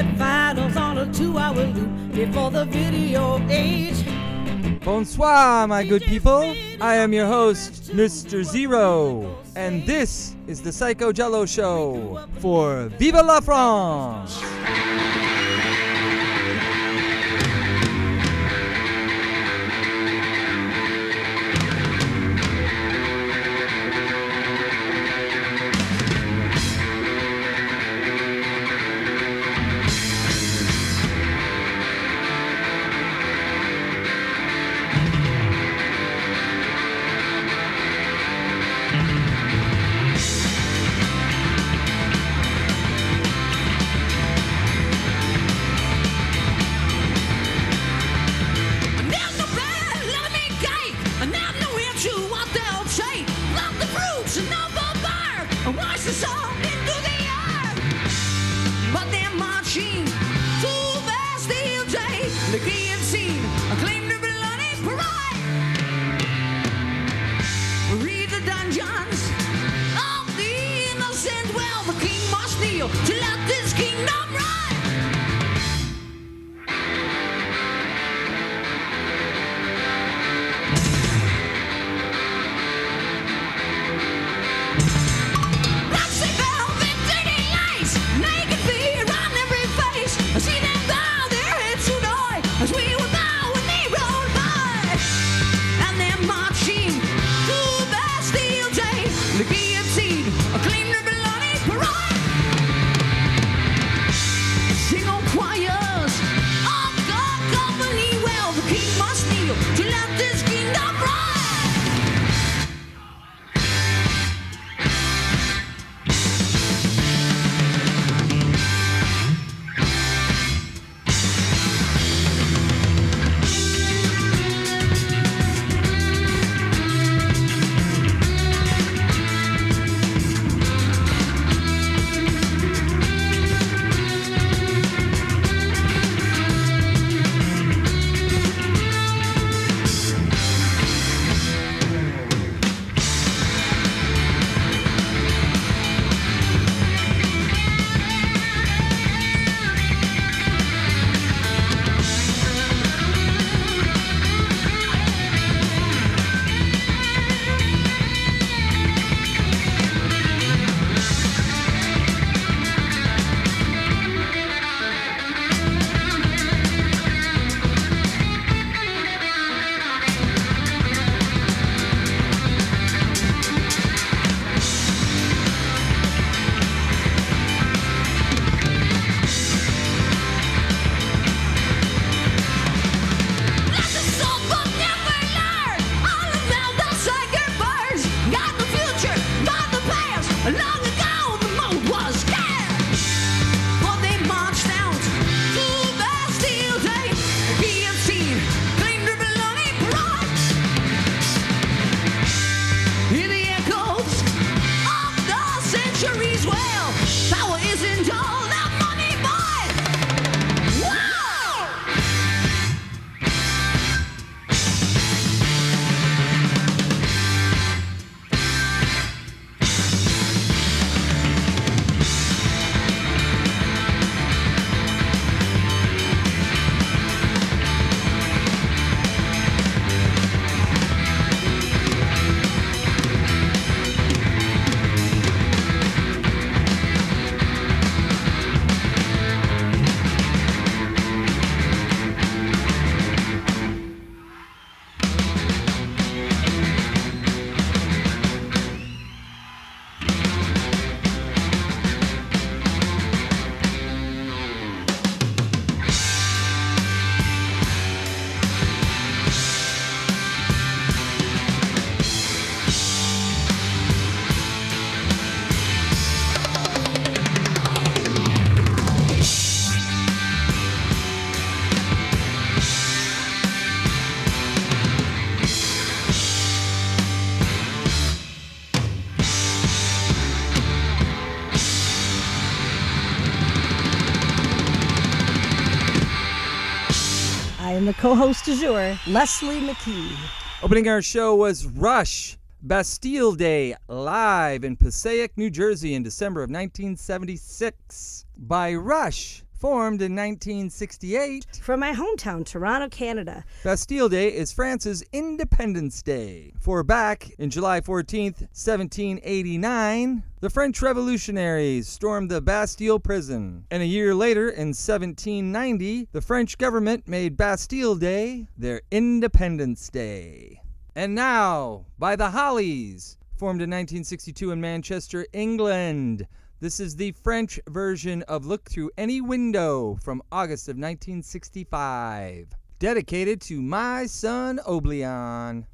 cassette finals on a 2-hour loop before the video age. Bonsoir, my good people. I am your host, Mr. Zero, and this is the Psycho Jello Show for Viva la France! am the co-host du jour, Leslie McKee. Opening our show was Rush, Bastille Day, live in Passaic, New Jersey in December of 1976. By Rush, Formed in 1968. From my hometown, Toronto, Canada. Bastille Day is France's Independence Day. For back in July 14th, 1789, the French revolutionaries stormed the Bastille prison. And a year later, in 1790, the French government made Bastille Day their Independence Day. And now, by the Hollies, formed in 1962 in Manchester, England. This is the French version of Look Through Any Window from August of 1965. Dedicated to my son, Oblion.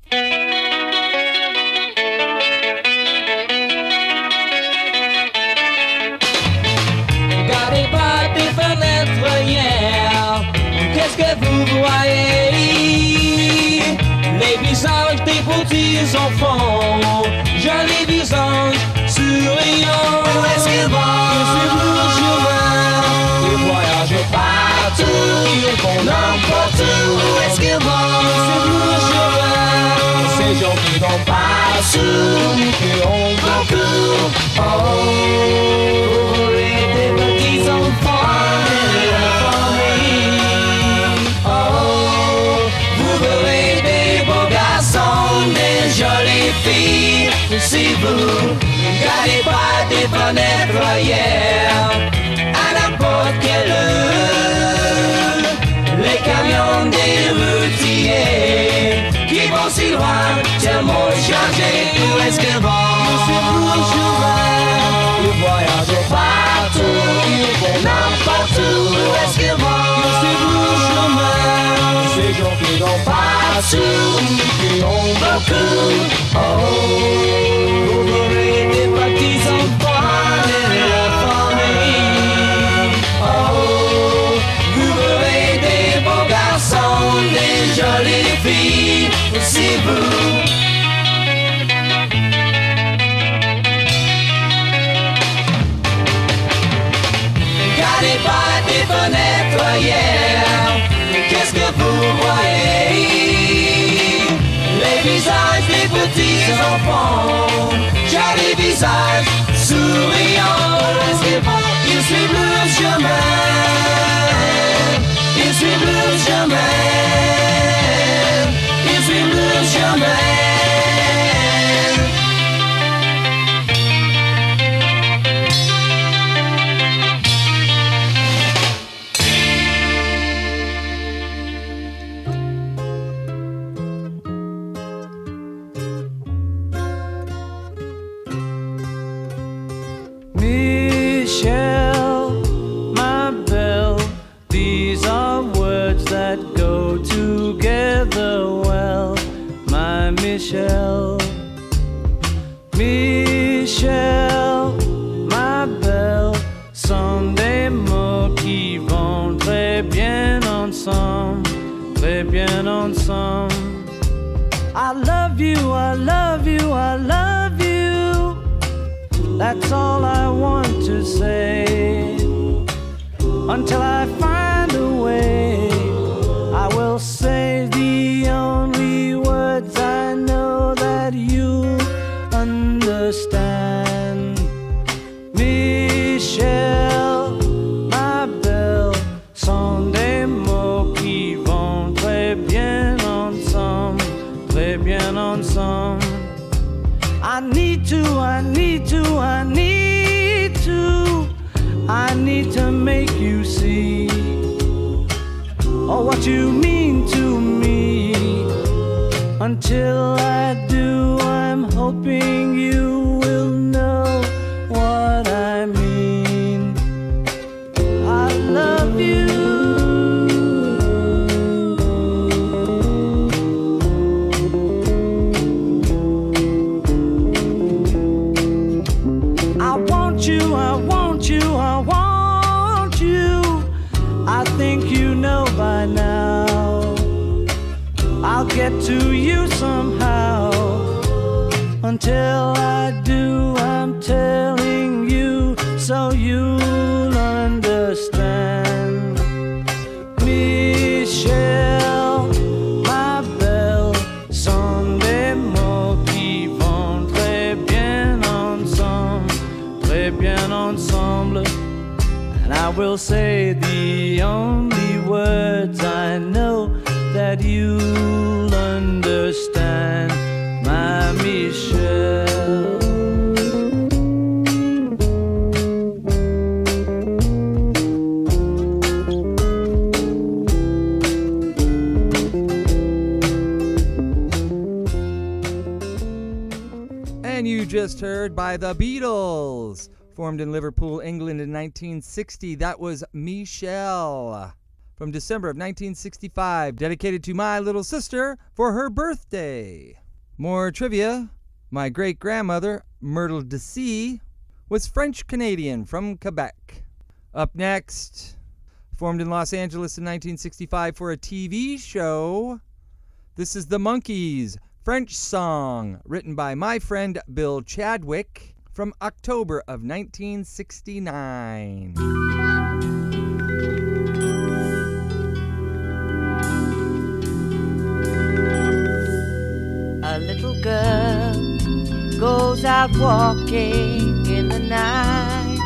Regardez par des fenêtres hier, qu'est-ce que vous voyez? Les visages des petits enfants, jolis visages souriants. Où est-ce qu'ils vont? Ils suivent le chemin, ils voyagent partout, ils vont n'importe où. Où est-ce qu'ils vont? Ils suivent le chemin, ces gens qui n'ont pas su, qui ont beaucoup. Oh, et des petits enfants de la famille. Oh, vous verrez des beaux garçons, des jolies filles. Si vous regardez pas des fenêtres ailleurs, à n'importe quelle heure, les camions des routiers qui vont si loin, tellement chargés. Où est-ce qu'ils vont? C'est pour le chemin. Ils voyagent partout, ils vont n'importe où. Où est-ce qu'ils vont? C'est pour le chemin. Ces gens qui n'ont pas su, qui ont beaucoup. Oh, vous verrez des petits enfants de la famille. Oh, vous verrez des beaux garçons, des jolies filles. Si vous regardez par des fenêtres ailleurs, qu'est-ce que vous voyez? Les visages des petits enfants, jolis visages souriants. Est-ce qu'ils vont? Ils suivent le chemin, ils suivent le chemin, ils suivent le chemin. Michelle, my belle, these are words that go together well. My Michelle, Michelle, my belle, sont des mots qui vont très bien ensemble, très bien ensemble. I love you, I love you, I love you. That's all I want to say. Until I find a way, I will say the only words I know that you understand. Michelle, ma belle, sont des mots qui vont très bien ensemble, très bien ensemble. I need to, I need to, I need to, I need to make you see oh, what you mean to me. Until I do, I'm hoping you will know what I mean. I love you. I want you, I want you, I want you. I think you know by now. I'll get to you somehow. Until I do, I'm telling you so you'll understand. Michelle, ma belle, sont des mots qui vont très bien ensemble, très bien ensemble. And I will say the only words I know that you'll understand, my Michelle. And you just heard by the Beatles. Formed in Liverpool, England in 1960, that was Michelle. From December of 1965, dedicated to my little sister for her birthday. More trivia. My great-grandmother, Myrtle Decy, was French-Canadian from Quebec. Up next, formed in Los Angeles in 1965 for a TV show, this is The Monkees, French Song, written by my friend Bill Chadwick, from October of 1969. A little girl goes out walking in the night.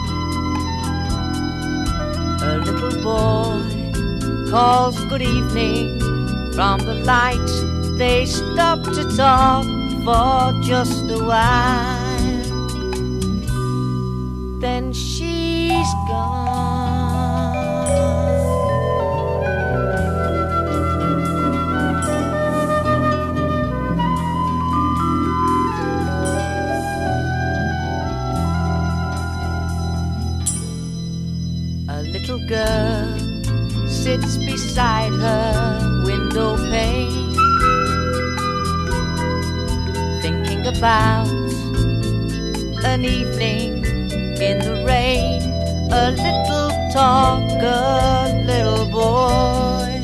A little boy calls good evening from the light. They stop to talk for just a while. Then she's gone. A little girl sits beside her window pane, thinking about an evening in the rain. A little talk, a little boy.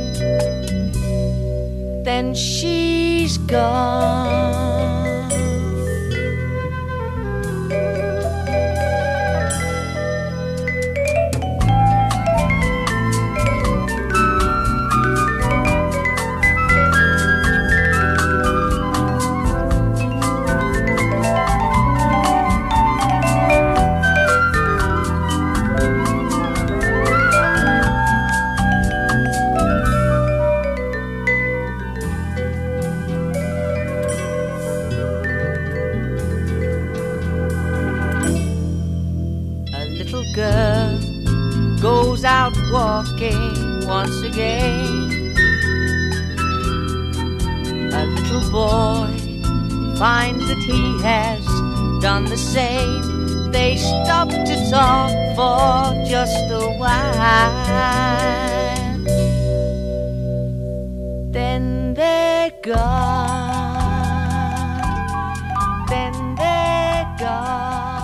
Then she's gone. Girl goes out walking once again. A little boy finds that he has done the same. They stop to talk for just a while. Then they're gone. Then they're gone.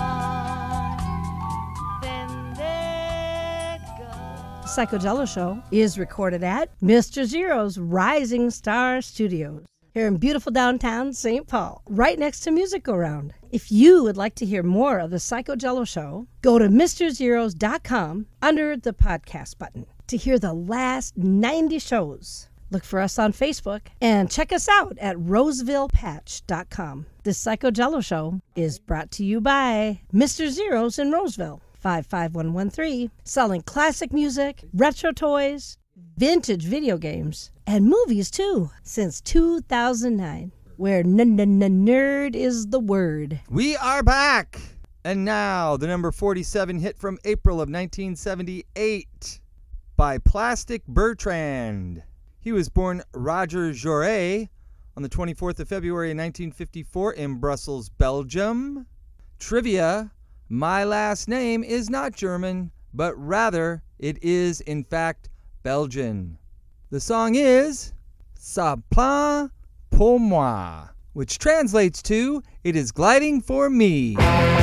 Psychojello Show is recorded at Mr. Zero's Rising Star Studios here in beautiful downtown St. Paul, right next to Music Go Round. If you would like to hear more of the Psychojello Show, go to MrZeros.com under the podcast button to hear the last 90 shows. Look for us on Facebook and check us out at RosevillePatch.com. The Psychojello Show is brought to you by Mr. Zeros in Roseville. 55113, selling classic music, retro toys, vintage video games, and movies too, since 2009, where nerd is the word. We are back! And now, the number 47 hit from April of 1978 by Plastic Bertrand. He was born Roger Jouret on the 24th of February 1954 in Brussels, Belgium. Trivia: my last name is not German, but rather it is, in fact, Belgian. The song is Ça plane pour moi, which translates to It is gliding for me.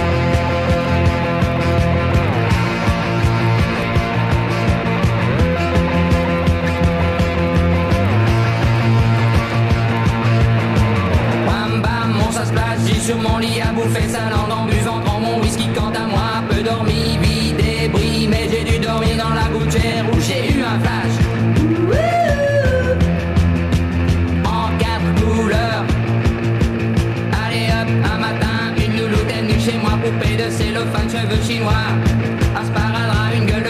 Bam bam, mon ça se place, j'ai sur mon lit à bouffer sa langue en buvant prends mon whisky. Quant à moi, peu dormi, vie débris, mais j'ai dû dormir dans la gouttière où j'ai eu un flash. En 4 couleurs. Allez hop, un matin, une louloute est venue chez moi, poupée de cellophane, cheveux chinois, un sparadrap, une gueule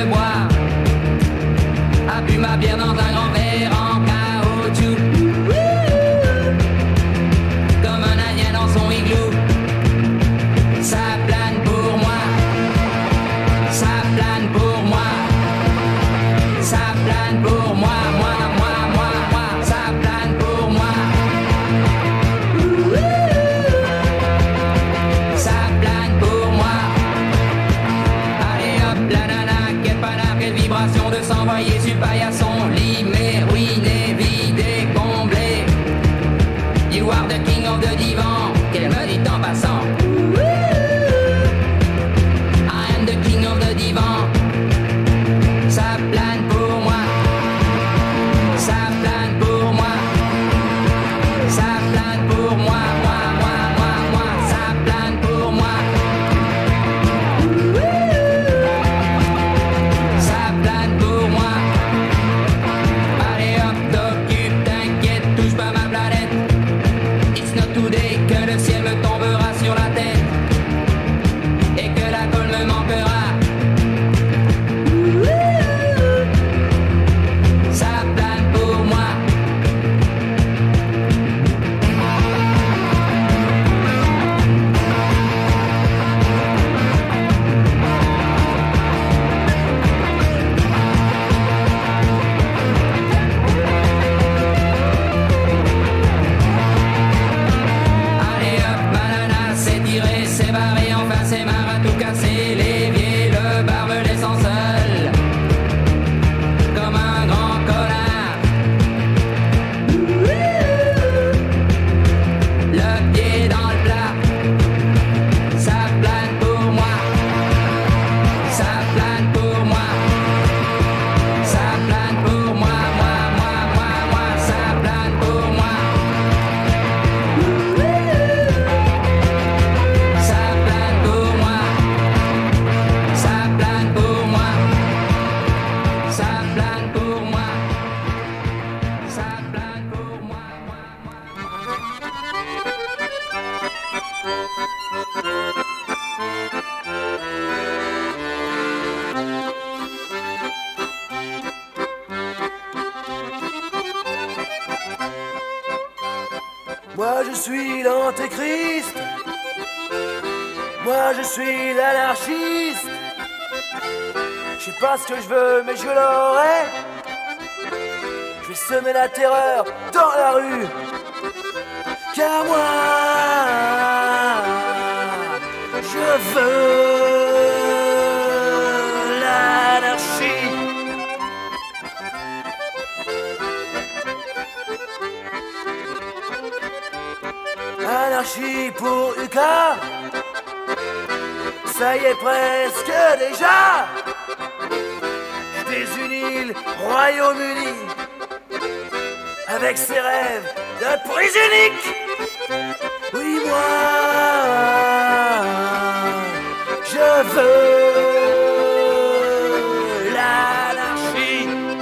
je suis l'antéchrist. Moi je suis l'anarchiste. Je sais pas ce que je veux, mais je l'aurai. Je vais semer la terreur dans la rue. Car moi, je veux l'anarchie. Anarchie pour UK. Ça y est presque déjà. Désunis le Royaume-Uni avec ses rêves de prise unique. Oui, moi, je veux l'anarchie.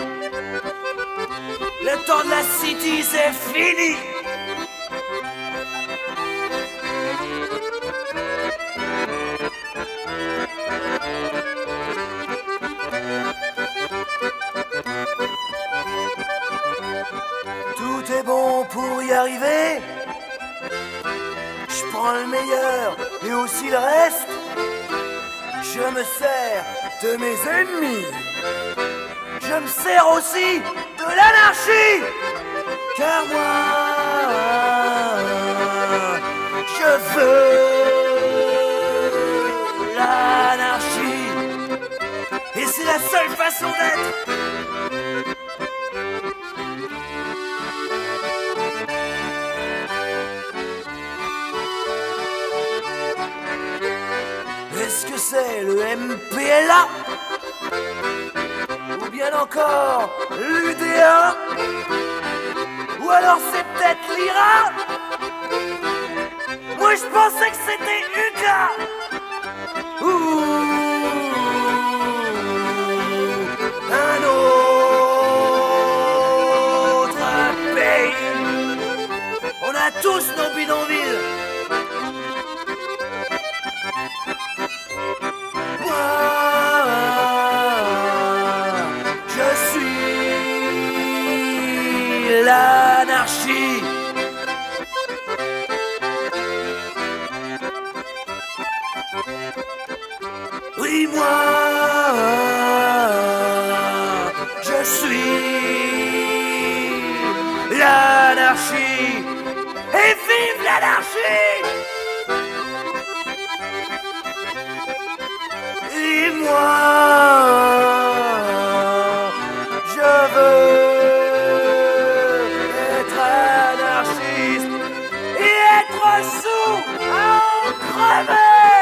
Le temps de la city, c'est fini. Tout est bon pour y arriver. Je prends le meilleur et aussi le reste. Je me sers de mes ennemis. Je me sers aussi de l'anarchie. Car moi, je veux l'anarchie. Et c'est la seule façon d'être. Est-ce que c'est le MPLA ou bien encore l'UDA? Ou alors c'est peut-être l'IRA? Moi je pensais que c'était UCA. Un autre pays. On a tous nos bidonvilles. Je suis l'anarchie. Oui, moi, je suis l'anarchie. Et vive l'anarchie! Et moi, je veux être anarchiste et être sous à en crever.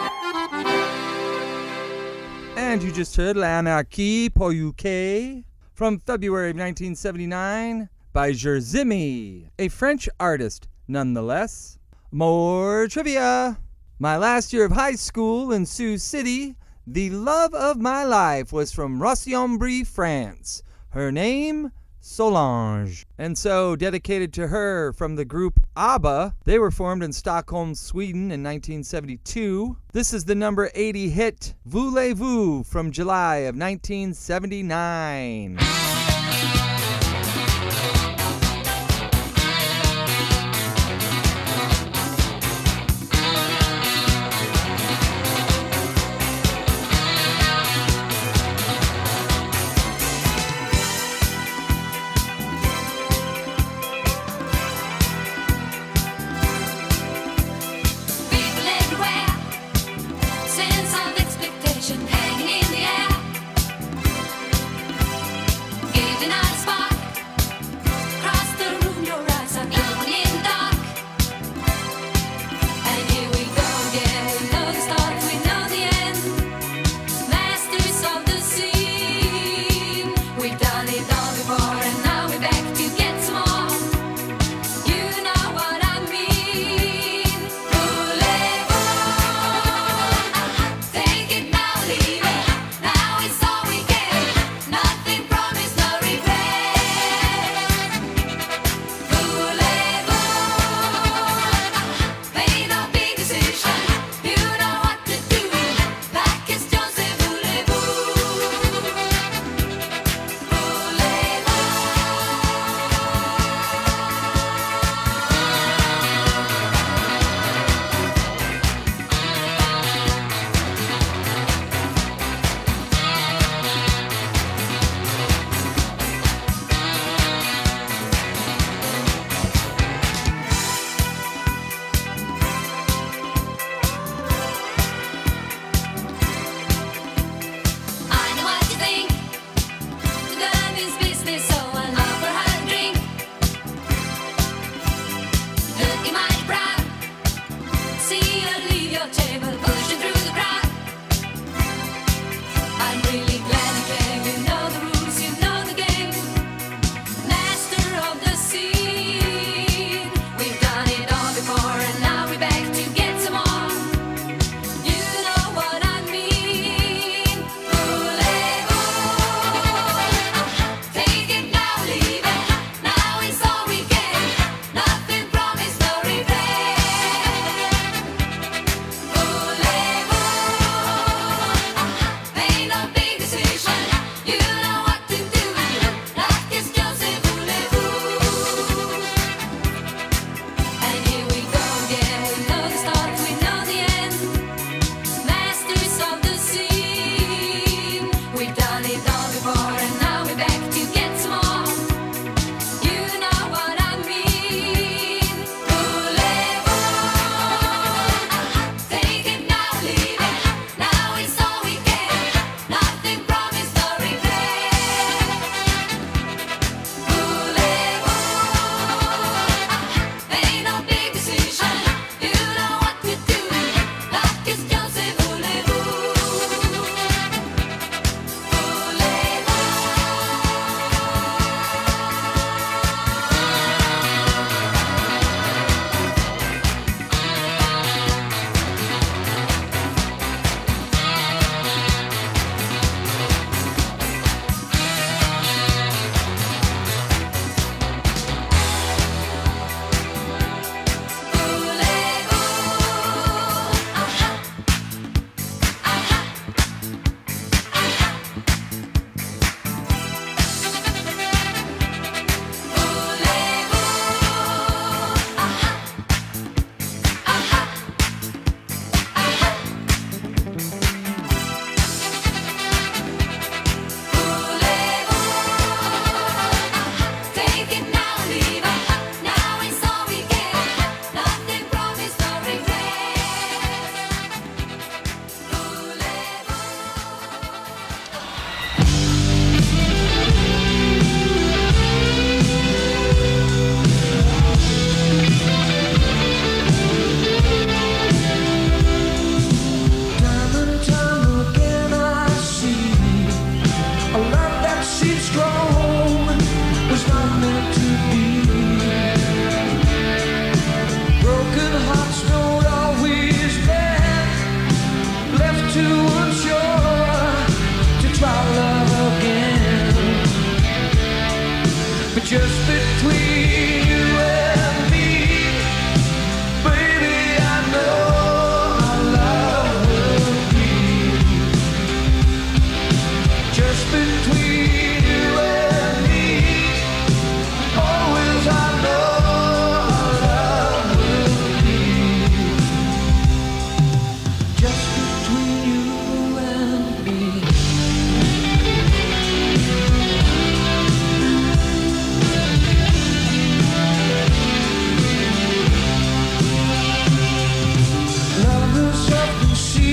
And you just heard L'Anarchie pour UK from February of 1979 by Jerzimi, a French artist nonetheless. More trivia. My last year of high school in Sioux City, the love of my life was from Roissy-en-Brie, France. Her name, Solange. And so, dedicated to her from the group ABBA, they were formed in Stockholm, Sweden in 1972. This is the number 80 hit, Voulez-vous, from July of 1979. Give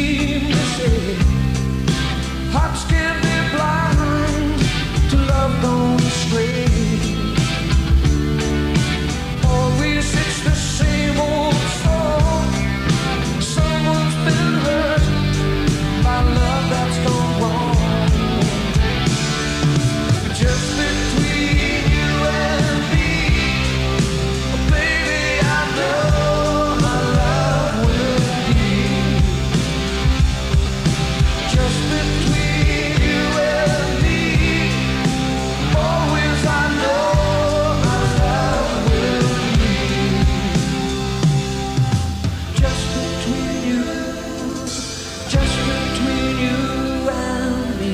seem to say hearts can be blind to love gone astray. Always it's the same old song. Someone's been hurt by love that's gone wrong. Just between you and me, baby, I know my love will be. Just between you and me, always I know my love will be. Just between you and me.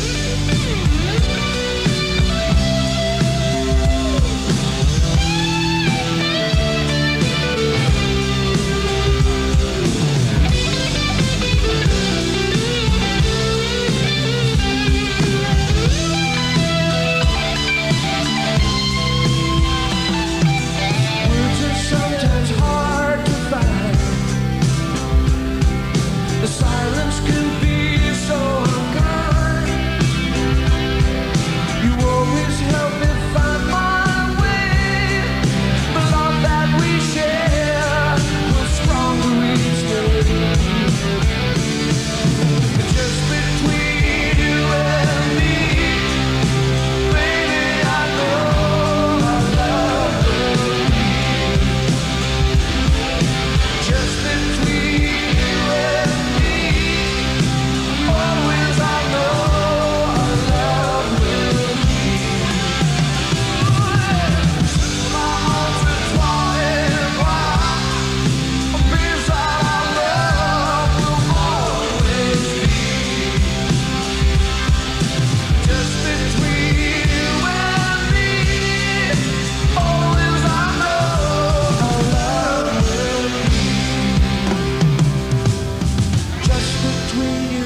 Words are sometimes hard to find. The silence can be so unkind. You always help me find my way. The love that we share grows stronger each day. Just between you and me, baby, I know my love will be. Just between you and me, always I know our love will be. My arms entwined, beside our love will always be. Just between you and me, always I know our love will be. Just between you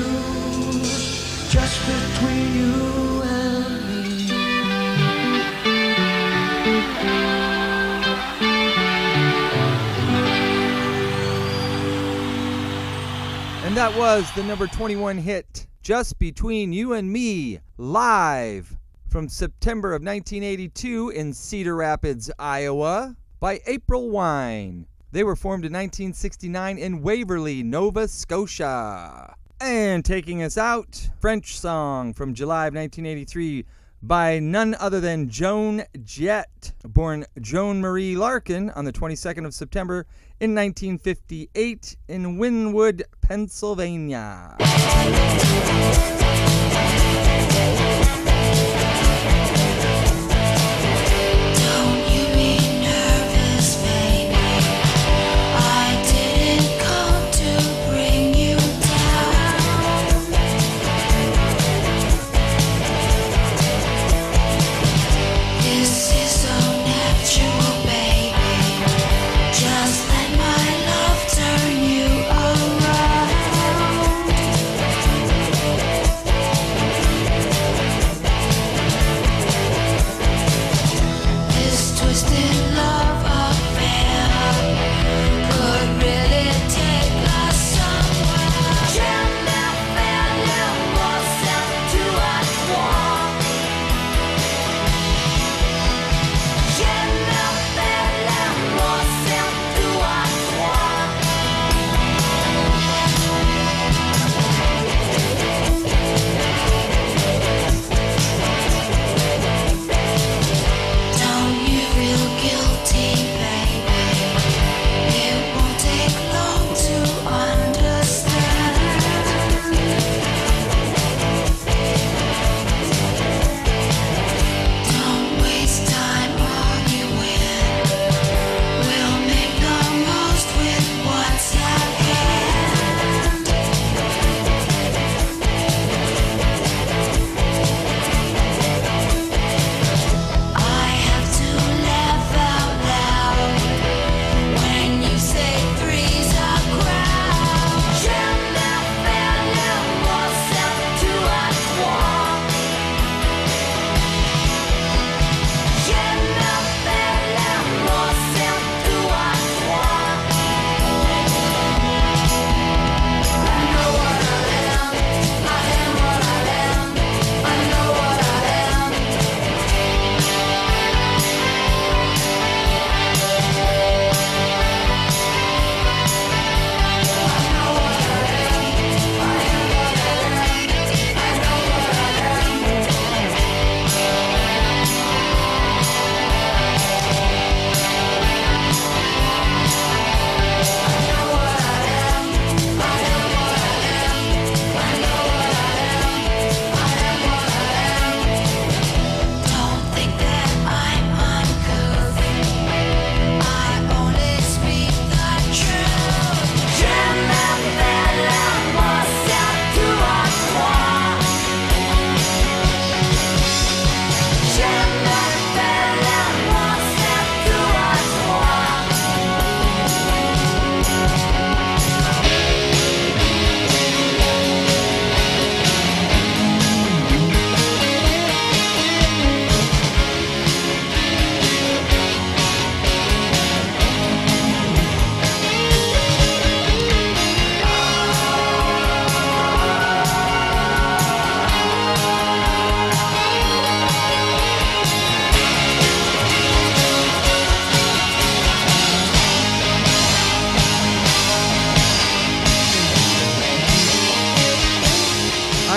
and me. And that was the number 21 hit, Just Between You and Me, live from September of 1982 in Cedar Rapids, Iowa, by April Wine. They were formed in 1969 in Waverly, Nova Scotia. And taking us out, French song from July of 1983 by none other than Joan Jett, born Joan Marie Larkin on the 22nd of September in 1958 in Wynwood, Pennsylvania. Don't you be nervous, baby. I didn't come to bring you down. This is so natural, baby. Just let my love turn you around.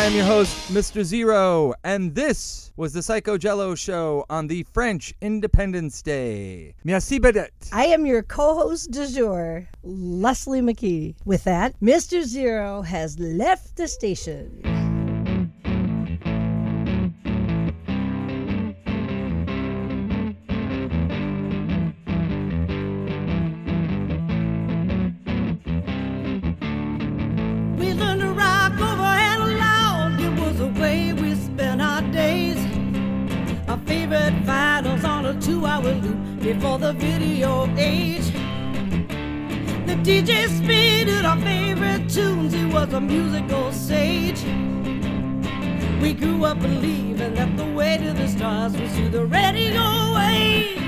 I'm your host, Mr. Zero, and this was the Psycho Jello Show on the French Independence Day. Merci beaucoup. I am your co-host du jour, Leslie McKee. With that, Mr. Zero has left the station. We learned to rock over and loud. It was the way we spent our days. Our favorite finals on a 2-hour loop before the video age. The DJ spinning our favorite tunes. He was a musical sage. We grew up believing that the way to the stars was through the radio waves.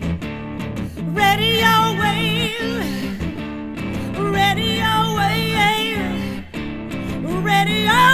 Radio waves. Radio waves. Radio